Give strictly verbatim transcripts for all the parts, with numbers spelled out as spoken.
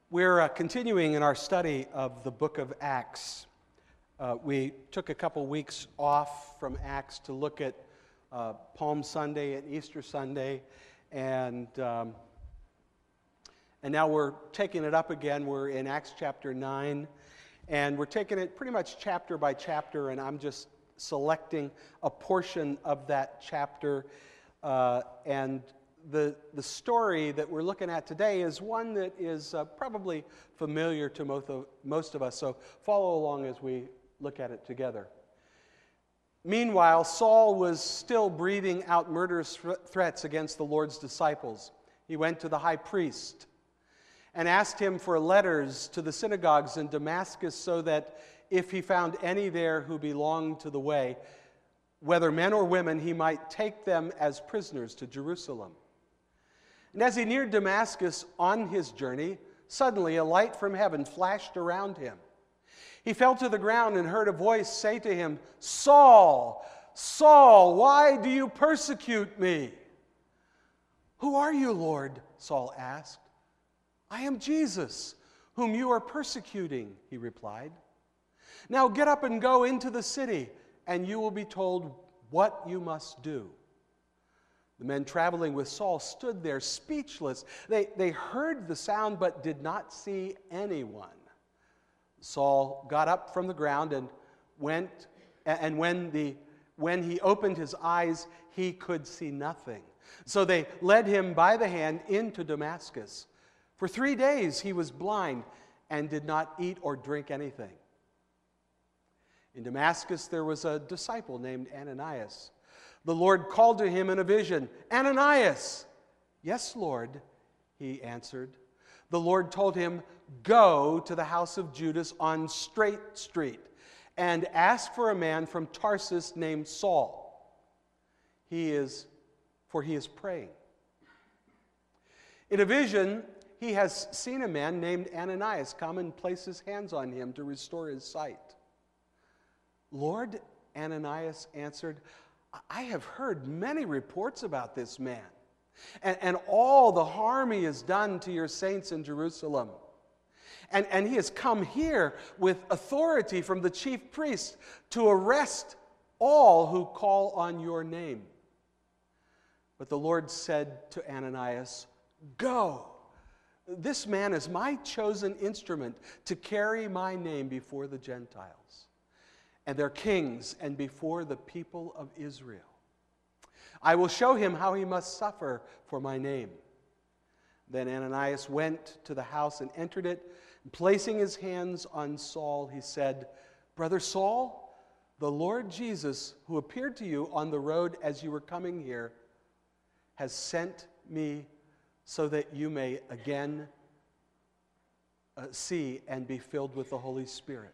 We're uh, continuing in our study of the book of Acts. Uh, we took a couple weeks off from Acts to look at uh, Palm Sunday and Easter Sunday, and um, and now we're taking it up again. We're in Acts chapter nine, and we're taking it pretty much chapter by chapter, and I'm just selecting a portion of that chapter, uh, and The, the story that we're looking at today is one that is uh, probably familiar to most of, most of us, so follow along as we look at it together. Meanwhile, Saul was still breathing out murderous threats against the Lord's disciples. He went to the high priest and asked him for letters to the synagogues in Damascus so that if he found any there who belonged to the way, whether men or women, he might take them as prisoners to Jerusalem. And as he neared Damascus on his journey, suddenly a light from heaven flashed around him. He fell to the ground and heard a voice say to him, "Saul, Saul, why do you persecute me?" "Who are you, Lord?" Saul asked. "I am Jesus, whom you are persecuting," he replied. "Now get up and go into the city, and you will be told what you must do." The men traveling with Saul stood there speechless. They, they heard the sound but did not see anyone. Saul got up from the ground and went, and when, the, when he opened his eyes, he could see nothing. So they led him by the hand into Damascus. For three days he was blind and did not eat or drink anything. In Damascus there was a disciple named Ananias. The Lord called to him in a vision, "Ananias!" "Yes, Lord," he answered. The Lord told him, "Go to the house of Judas on Straight Street and ask for a man from Tarsus named Saul. He is, for he is praying." In a vision, he has seen a man named Ananias come and place his hands on him to restore his sight. "Lord," Ananias answered, "I have heard many reports about this man and, and all the harm he has done to your saints in Jerusalem. And, and he has come here with authority from the chief priest to arrest all who call on your name." But the Lord said to Ananias, "Go. This man is my chosen instrument to carry my name before the Gentiles and their kings, and before the people of Israel. I will show him how he must suffer for my name." Then Ananias went to the house and entered it. And placing his hands on Saul, he said, "Brother Saul, the Lord Jesus, who appeared to you on the road as you were coming here, has sent me so that you may again uh, see and be filled with the Holy Spirit."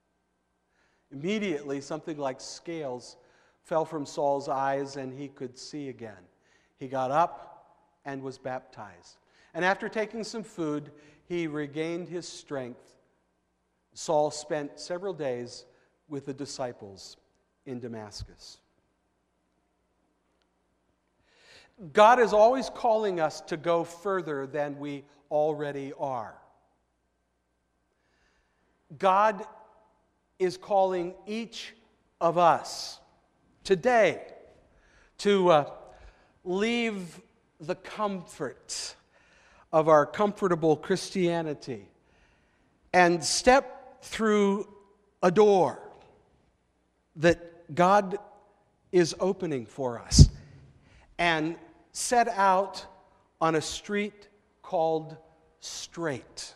Immediately, something like scales fell from Saul's eyes, and he could see again. He got up and was baptized. And after taking some food, he regained his strength. Saul spent several days with the disciples in Damascus. God is always calling us to go further than we already are. God is calling each of us today to uh, leave the comfort of our comfortable Christianity and step through a door that God is opening for us and set out on a street called Straight.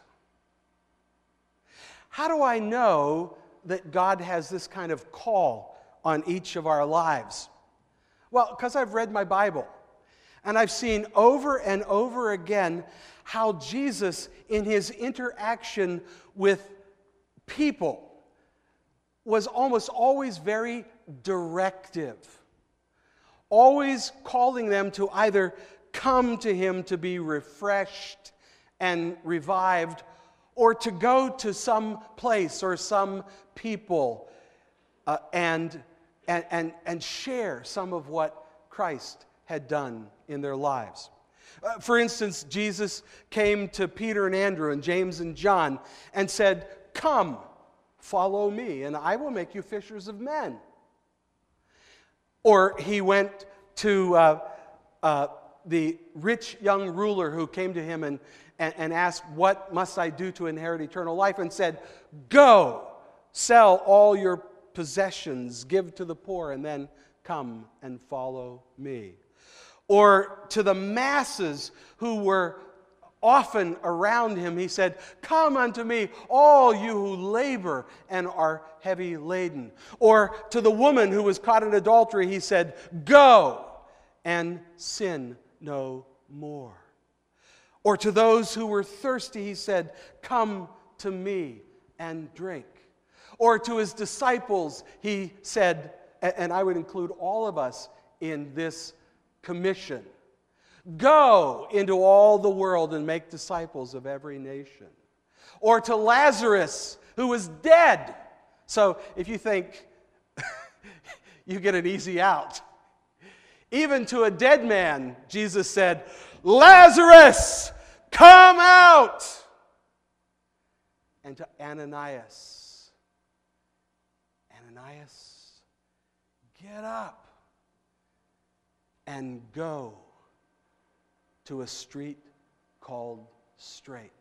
How do I know that God has this kind of call on each of our lives? Well, because I've read my Bible, and I've seen over and over again how Jesus, in his interaction with people, was almost always very directive, always calling them to either come to him to be refreshed and revived, or to go to some place or some people uh, and, and, and, and share some of what Christ had done in their lives. Uh, for instance, Jesus came to Peter and Andrew and James and John and said, "Come, follow me, and I will make you fishers of men." Or he went to uh, uh, the rich young ruler who came to him and, and, and asked, "What must I do to inherit eternal life?" and said, "Go, sell all your possessions, give to the poor, and then come and follow me." Or to the masses who were often around him, he said, "Come unto me, all you who labor and are heavy laden." Or to the woman who was caught in adultery, he said, "Go and sin no more." Or to those who were thirsty, he said, "Come to me and drink." Or to his disciples, he said, and I would include all of us in this commission, "Go into all the world and make disciples of every nation." Or to Lazarus, who was dead. So if you think you get an easy out, even to a dead man, Jesus said, "Lazarus, come out!" And to Ananias, "Ananias, get up and go to a street called Straight."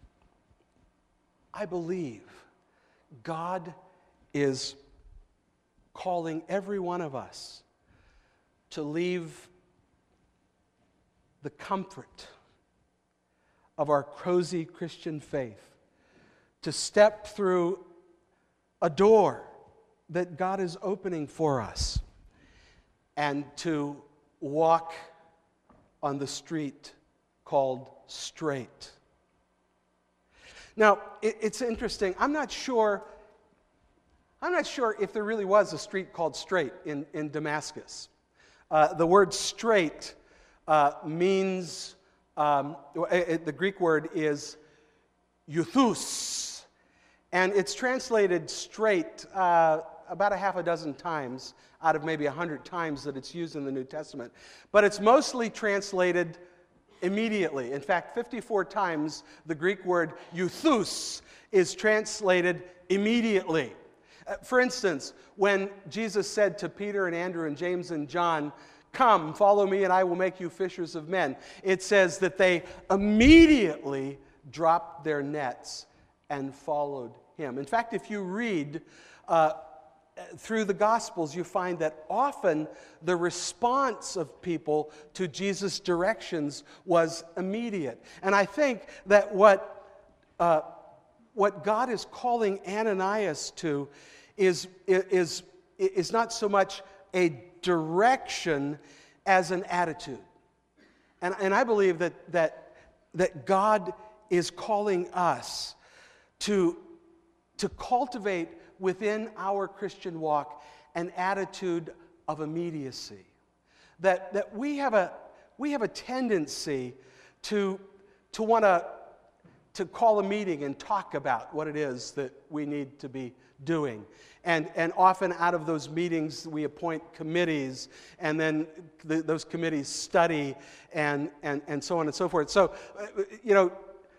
I believe God is calling every one of us to leave the comfort of our cozy Christian faith, to step through a door that God is opening for us, and to walk on the street called Straight. Now, it, it's interesting. I'm not sure. I'm not sure if there really was a street called Straight in, in Damascus. Uh, the word straight uh, means, um, it, the Greek word is euthus, and it's translated straight uh, about a half a dozen times out of maybe a hundred times that it's used in the New Testament. But it's mostly translated immediately. In fact, fifty-four times the Greek word euthus is translated immediately. Uh, for instance, when Jesus said to Peter and Andrew and James and John, "Come, follow me, and I will make you fishers of men," it says that they immediately dropped their nets and followed him. In fact, if you read uh, through the Gospels, you find that often the response of people to Jesus' directions was immediate. And I think that what, uh, what God is calling Ananias to is, is, is not so much a direction as an attitude. And, and I believe that, that, that God is calling us to, to cultivate within our Christian walk an attitude of immediacy. That, that we have a, we have a tendency to, to want to to call a meeting and talk about what it is that we need to be doing. And, and often out of those meetings, we appoint committees, and then the, those committees study, and, and, and so on and so forth. So, you know,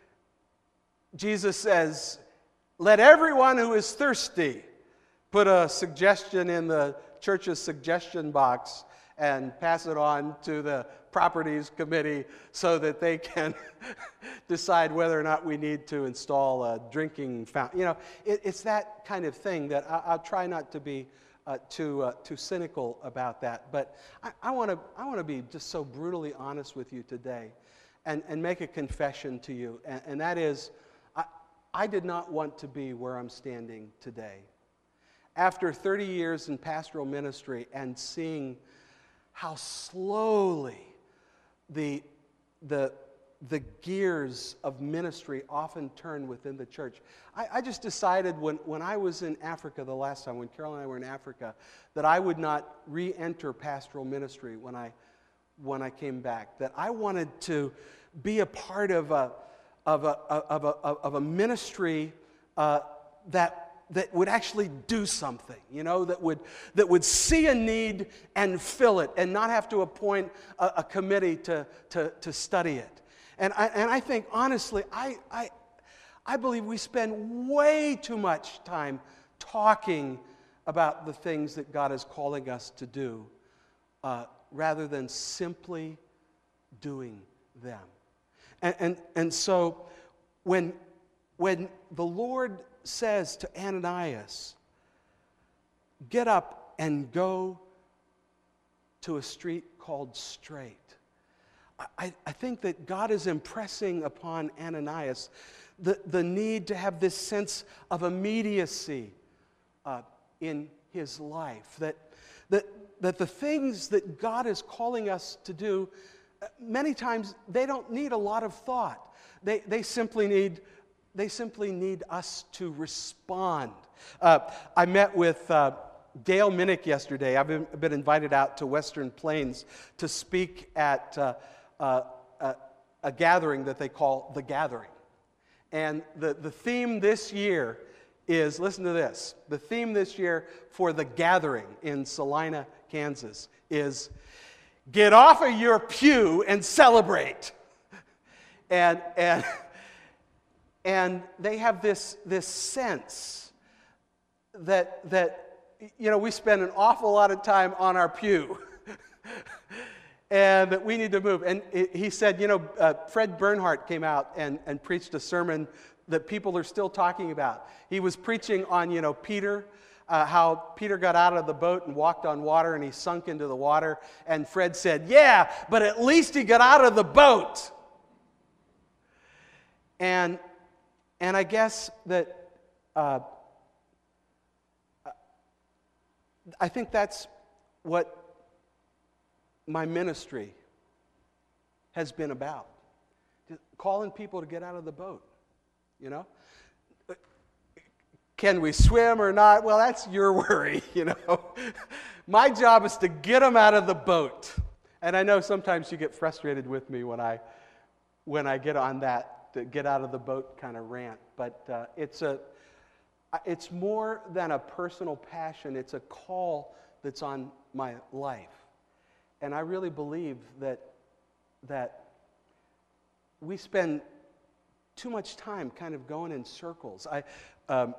Jesus says, "Let everyone who is thirsty put a suggestion in the church's suggestion box and pass it on to the properties committee so that they can decide whether or not we need to install a drinking fountain." You know, it, it's that kind of thing that I, I'll try not to be uh, too uh, too cynical about that. But I want to I want to be just so brutally honest with you today, and, and make a confession to you, and, and that is, I, I did not want to be where I'm standing today. After thirty years in pastoral ministry and seeing how slowly the, the, the gears of ministry often turn within the church, I, I just decided when, when I was in Africa the last time, when Carol and I were in Africa, that I would not re-enter pastoral ministry when I, when I came back, that I wanted to be a part of a, of a, of a, of a ministry uh, that that would actually do something, you know, that would that would see a need and fill it and not have to appoint a, a committee to, to, to study it. And I, and I think, honestly, I, I, I believe we spend way too much time talking about the things that God is calling us to do uh, rather than simply doing them. And, and, and so when, when the Lord says to Ananias, get up and go to a street called Straight, I, I think that God is impressing upon Ananias the, the need to have this sense of immediacy uh, in his life, that, that, that the things that God is calling us to do, many times they don't need a lot of thought. They, they simply need They simply need us to respond. Uh, I met with uh, Dale Minnick yesterday. I've been, been invited out to Western Plains to speak at uh, uh, a, a gathering that they call The Gathering. And the, the theme this year is, listen to this, the theme this year for The Gathering in Salina, Kansas is, get off of your pew and celebrate. And, and And they have this, this sense that, that, you know, we spend an awful lot of time on our pew and that we need to move. And he said, you know, uh, Fred Bernhardt came out and, and preached a sermon that people are still talking about. He was preaching on, you know, Peter, uh, how Peter got out of the boat and walked on water and he sunk into the water. And Fred said, yeah, but at least he got out of the boat. And And I guess that uh, I think that's what my ministry has been about. Just calling people to get out of the boat, you know? Can we swim or not? Well, that's your worry, you know? My job is to get them out of the boat. And I know sometimes you get frustrated with me when I when I get on that to get out of the boat kind of rant, but uh, it's a, it's more than a personal passion. It's a call that's on my life, and I really believe that that we spend too much time kind of going in circles. I, um,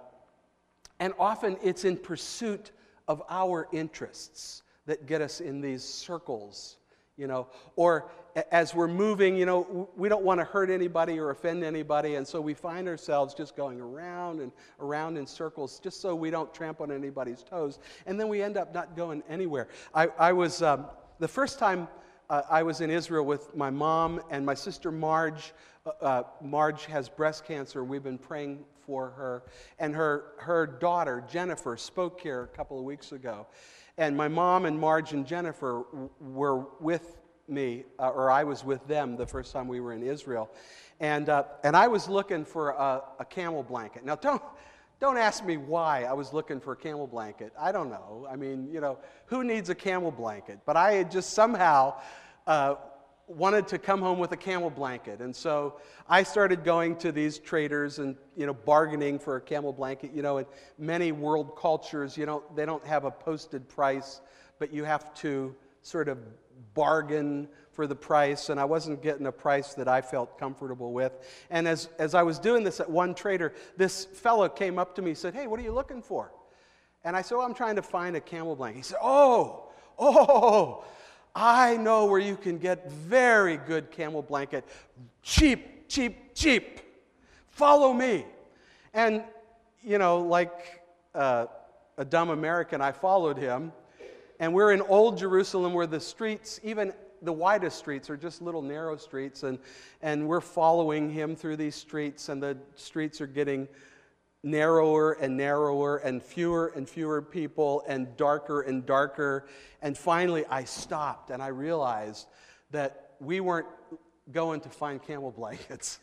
and often it's in pursuit of our interests that get us in these circles. You know, or as we're moving, you know, we don't want to hurt anybody or offend anybody, and so we find ourselves just going around and around in circles just so we don't tramp on anybody's toes, and then we end up not going anywhere. I, I was, um, the first time uh, I was in Israel with my mom and my sister Marge. Uh, uh, Marge has breast cancer, and we've been praying for her, and her, her daughter, Jennifer, spoke here a couple of weeks ago. And my mom and Marge and Jennifer were with me, uh, or I was with them the first time we were in Israel. And uh, and I was looking for a, a camel blanket. Now, don't, don't ask me why I was looking for a camel blanket. I don't know. I mean, you know, who needs a camel blanket? But I had just somehow uh, wanted to come home with a camel blanket. And so I started going to these traders and, you know, bargaining for a camel blanket. You know, in many world cultures, you know, they don't have a posted price, but you have to sort of bargain for the price. And I wasn't getting a price that I felt comfortable with. And as, as I was doing this at one trader, this fellow came up to me and said, hey, what are you looking for? And I said, oh, I'm trying to find a camel blanket. He said, oh, oh, I know where you can get very good camel blanket. Cheap, cheap, cheap. Follow me. And, you know, like uh, a dumb American, I followed him. And we're in Old Jerusalem where the streets, even the widest streets, are just little narrow streets. And, and we're following him through these streets, and the streets are getting narrower and narrower and fewer and fewer people and darker and darker. And finally I stopped and I realized that we weren't going to find camel blankets.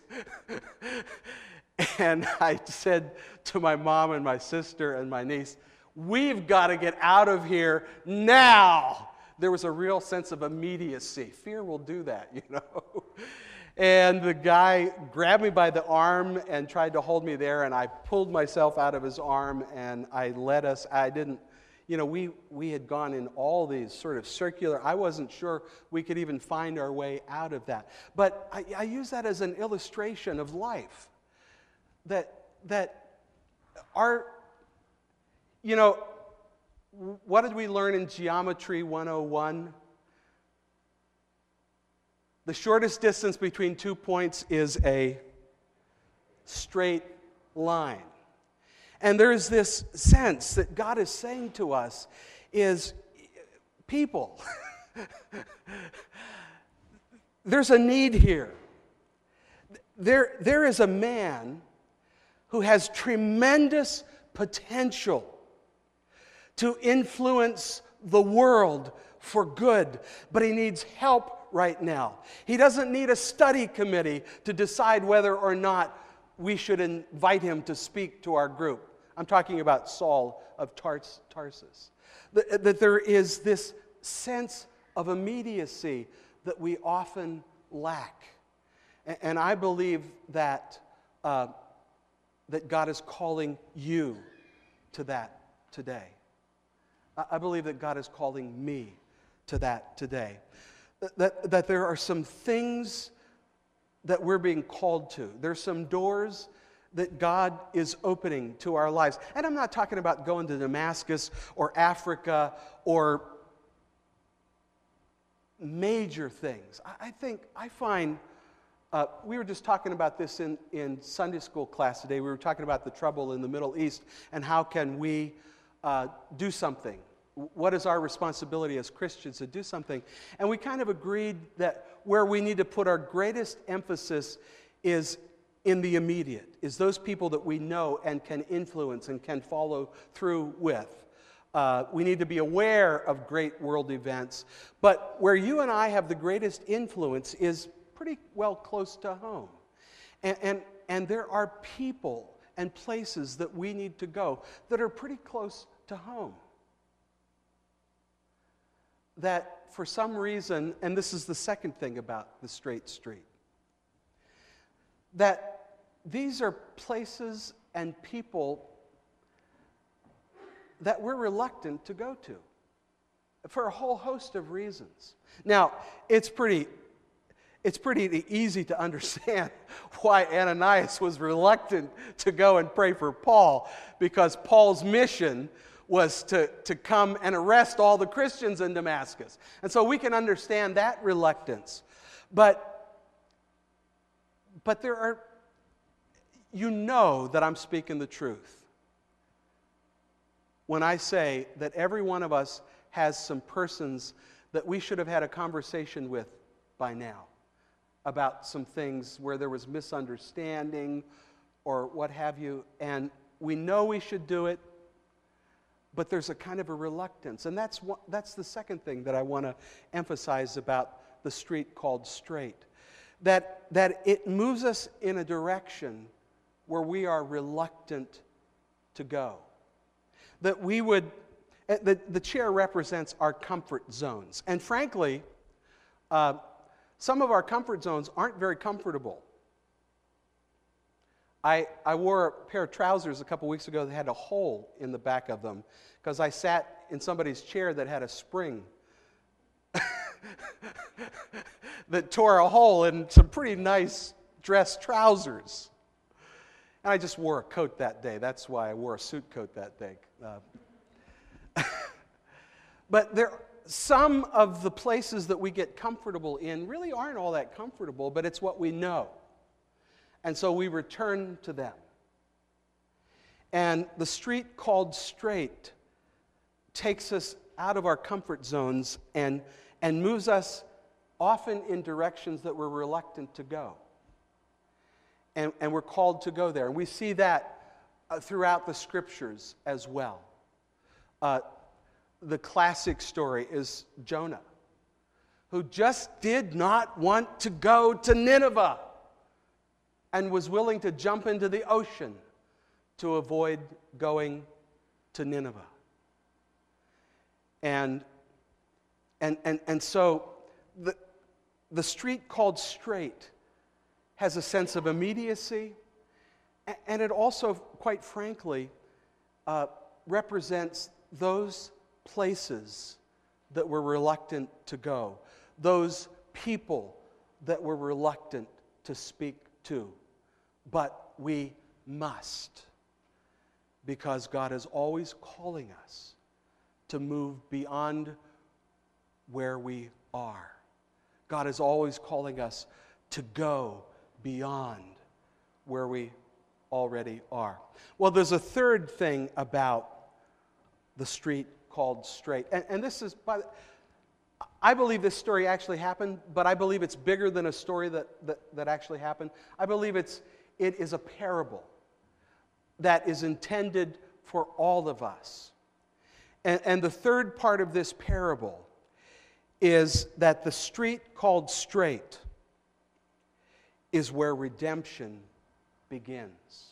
And I said to my mom and my sister and my niece, we've got to get out of here now. There was a real sense of immediacy. Fear will do that, you know. And the guy grabbed me by the arm and tried to hold me there, and I pulled myself out of his arm, and I led us. I didn't, you know, we, we had gone in all these sort of circular, I wasn't sure we could even find our way out of that. But I, I use that as an illustration of life. That, that our, you know, what did we learn in Geometry one oh one? The shortest distance between two points is a straight line. And there's this sense that God is saying to us is, people, there's a need here. There, there is a man who has tremendous potential to influence the world for good, but he needs help right now. He doesn't need a study committee to decide whether or not we should invite him to speak to our group. I'm talking about Saul of Tars- Tarsus. That, that there is this sense of immediacy that we often lack. And, and I believe that, uh, that God is calling you to that today. I, I believe that God is calling me to that today. That, that there are some things that we're being called to. There's some doors that God is opening to our lives. And I'm not talking about going to Damascus or Africa or major things. I, I think, I find, uh, we were just talking about this in, in Sunday school class today. We were talking about the trouble in the Middle East and how can we uh, do something. What is our responsibility as Christians to do something? And we kind of agreed that where we need to put our greatest emphasis is in the immediate, is those people that we know and can influence and can follow through with. Uh, we need to be aware of great world events. But where you and I have the greatest influence is pretty well close to home. And, and, and there are people and places that we need to go that are pretty close to home. That for some reason, and this is the second thing about the Straight Street, that these are places and people that we're reluctant to go to for a whole host of reasons. Now, it's pretty, it's pretty easy to understand why Ananias was reluctant to go and pray for Paul, because Paul's mission was to, to come and arrest all the Christians in Damascus. And so we can understand that reluctance. But, but there are, you know that I'm speaking the truth when I say that every one of us has some persons that we should have had a conversation with by now about some things where there was misunderstanding or what have you, and we know we should do it, but there's a kind of a reluctance. And that's what, that's the second thing that I want to emphasize about the street called straight. That, that it moves us in a direction where we are reluctant to go. That we would, the, the chair represents our comfort zones. And frankly, uh, some of our comfort zones aren't very comfortable. I, I wore a pair of trousers a couple weeks ago that had a hole in the back of them because I sat in somebody's chair that had a spring that tore a hole in some pretty nice dress trousers. And I just wore a coat that day. That's why I wore a suit coat that day. Uh, but there, some of the places that we get comfortable in really aren't all that comfortable, but it's what we know. And so we return to them. And the street called straight takes us out of our comfort zones and, and moves us often in directions that we're reluctant to go. And, and we're called to go there. And we see that uh, throughout the scriptures as well. Uh, the classic story is Jonah, who just did not want to go to Nineveh and was willing to jump into the ocean to avoid going to Nineveh. And, and, and, and so the, the street called straight has a sense of immediacy, and it also, quite frankly, uh, represents those places that we're reluctant to go, those people that we're reluctant to speak to. But we must, because God is always calling us to move beyond where we are. God is always calling us to go beyond where we already are. Well, there's a third thing about the street called Straight. And, and this is, by the, I believe this story actually happened, but I believe it's bigger than a story that, that, that actually happened. I believe it's, it is a parable that is intended for all of us. And, and the third part of this parable is that the street called Straight is where redemption begins.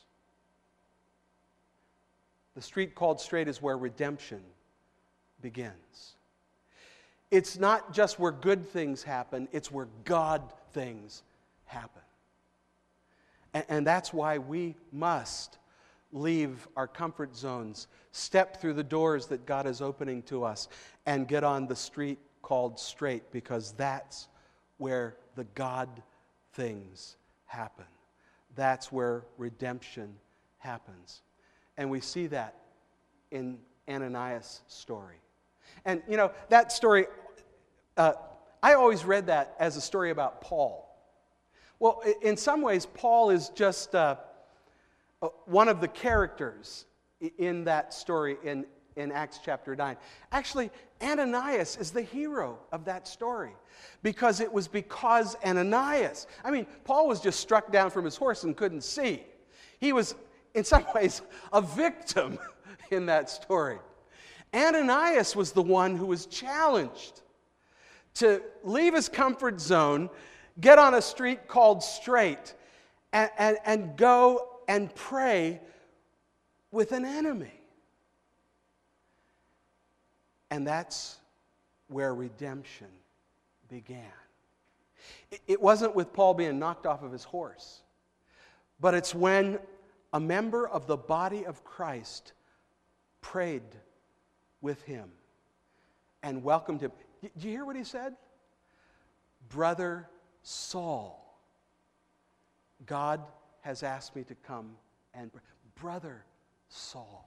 The street called Straight is where redemption begins. It's not just where good things happen, it's where God things happen. And, and that's why we must leave our comfort zones, step through the doors that God is opening to us, and get on the street called Straight, because that's where the God things happen. That's where redemption happens. And we see that in Ananias' story. And, you know, that story, uh, I always read that as a story about Paul. Well, in some ways, Paul is just uh, one of the characters in that story in, in Acts chapter nine. Actually, Ananias is the hero of that story, because it was because Ananias, I mean, Paul was just struck down from his horse and couldn't see. He was, in some ways, a victim in that story. Ananias was the one who was challenged to leave his comfort zone, get on a street called Straight, and, and, and go and pray with an enemy. And that's where redemption began. It, it wasn't with Paul being knocked off of his horse, but it's when a member of the body of Christ prayed with him and welcomed him. Did you hear what he said? Brother Saul, God has asked me to come and pray. Brother Saul.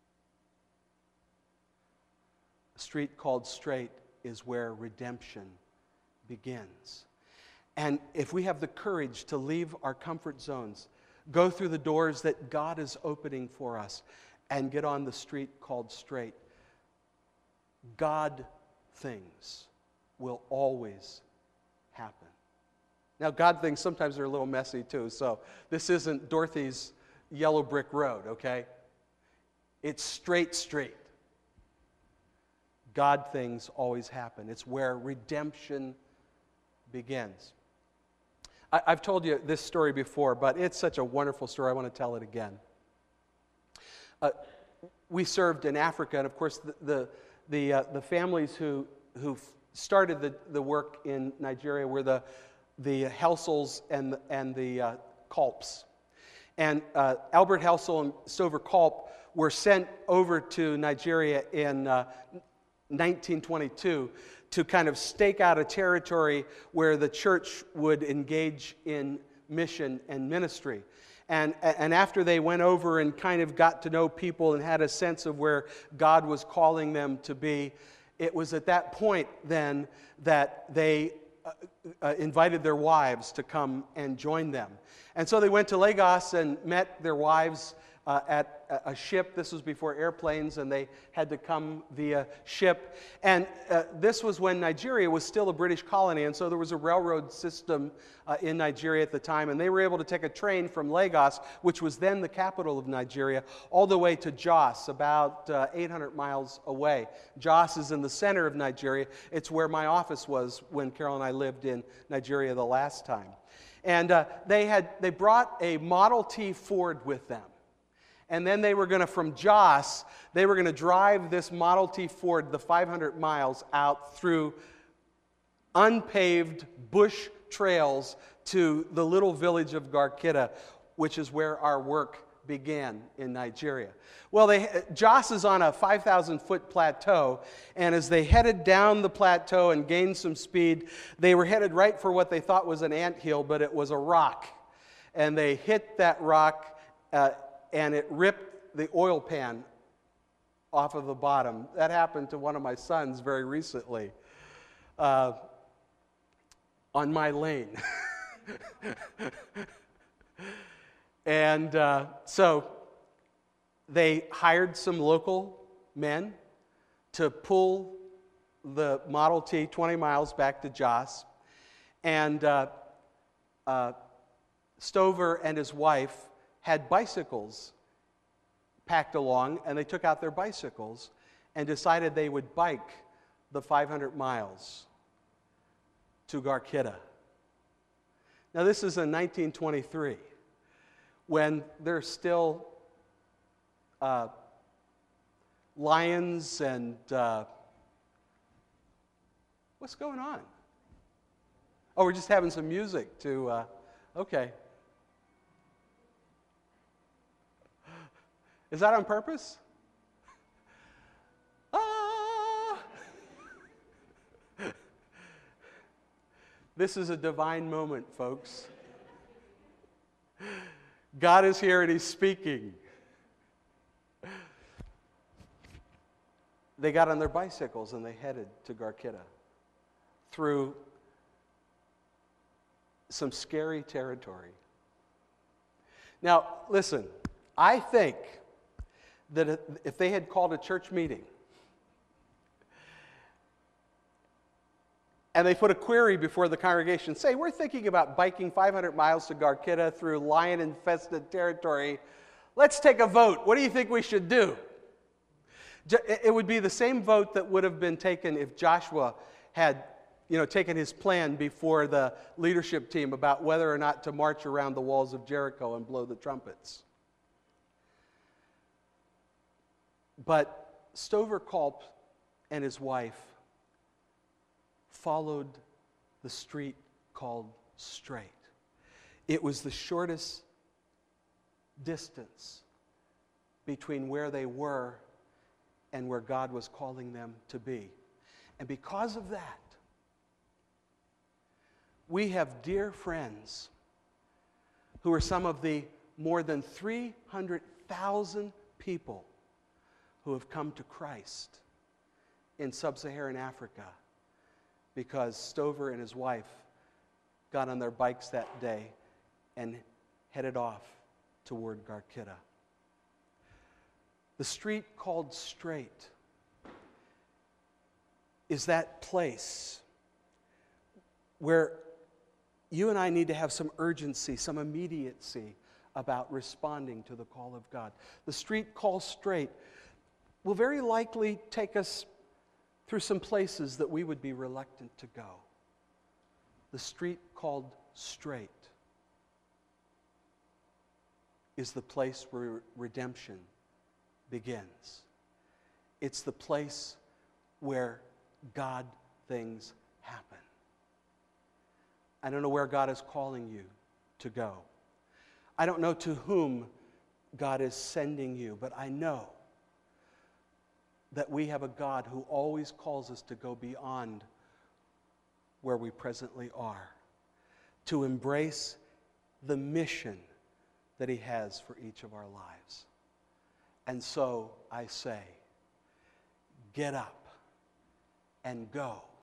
A street called Straight is where redemption begins. And if we have the courage to leave our comfort zones, go through the doors that God is opening for us, and get on the street called Straight, God things will always happen. Now, God things sometimes are a little messy too, so this isn't Dorothy's Yellow Brick Road, okay? It's straight street. God things always happen. It's where redemption begins. I, I've told you this story before, but it's such a wonderful story, I want to tell it again. Uh, we served in Africa, and of course the the, the, uh, the families who who started the, the work in Nigeria were the the Helsels and the, and the uh, Culps. And uh, Albert Helsel and Stover Culp were sent over to Nigeria in uh, nineteen twenty-two to kind of stake out a territory where the church would engage in mission and ministry. And, and after they went over and kind of got to know people and had a sense of where God was calling them to be, it was at that point then that they uh, uh, invited their wives to come and join them. And so they went to Lagos and met their wives uh, at a ship. This was before airplanes, and they had to come via ship. And uh, this was when Nigeria was still a British colony, and so there was a railroad system uh, in Nigeria at the time, and they were able to take a train from Lagos, which was then the capital of Nigeria, all the way to Jos, about uh, eight hundred miles away. Jos is in the center of Nigeria. It's where my office was when Carol and I lived in Nigeria the last time. And uh, they had they brought a Model T Ford with them. And then they were going to, from Jos, they were going to drive this Model T Ford the five hundred miles out through unpaved bush trails to the little village of Garkita, which is where our work began in Nigeria. Well, they, Jos is on a five thousand foot plateau, and as they headed down the plateau and gained some speed, they were headed right for what they thought was an anthill, but it was a rock. And they hit that rock, uh, and it ripped the oil pan off of the bottom. That happened to one of my sons very recently uh, on my lane. And uh, so they hired some local men to pull the Model T twenty miles back to Jos. And uh, uh, Stover and his wife had bicycles packed along, and they took out their bicycles and decided they would bike the five hundred miles to Garkita. Now, this is in nineteen twenty-three, when there's still uh, lions and uh, what's going on? Oh, we're just having some music to, uh, okay. Is that on purpose? Ah! This is a divine moment, folks. God is here and He's speaking. They got on their bicycles and they headed to Garkita through some scary territory. Now, listen, I think that if they had called a church meeting and they put a query before the congregation, say, we're thinking about biking five hundred miles to Garkita through lion-infested territory. Let's take a vote. What do you think we should do? It would be the same vote that would have been taken if Joshua had, you know, taken his plan before the leadership team about whether or not to march around the walls of Jericho and blow the trumpets. But Stover Culp and his wife followed the street called Straight. It was the shortest distance between where they were and where God was calling them to be. And because of that, we have dear friends who are some of the more than three hundred thousand people who have come to Christ in sub-Saharan Africa because Stover and his wife got on their bikes that day and headed off toward Garkita. The street called Straight is that place where you and I need to have some urgency, some immediacy about responding to the call of God. The street called Straight will very likely take us through some places that we would be reluctant to go. The street called Straight is the place where redemption begins. It's the place where God things happen. I don't know where God is calling you to go. I don't know to whom God is sending you, but I know that we have a God who always calls us to go beyond where we presently are, to embrace the mission that He has for each of our lives. And so I say, get up and go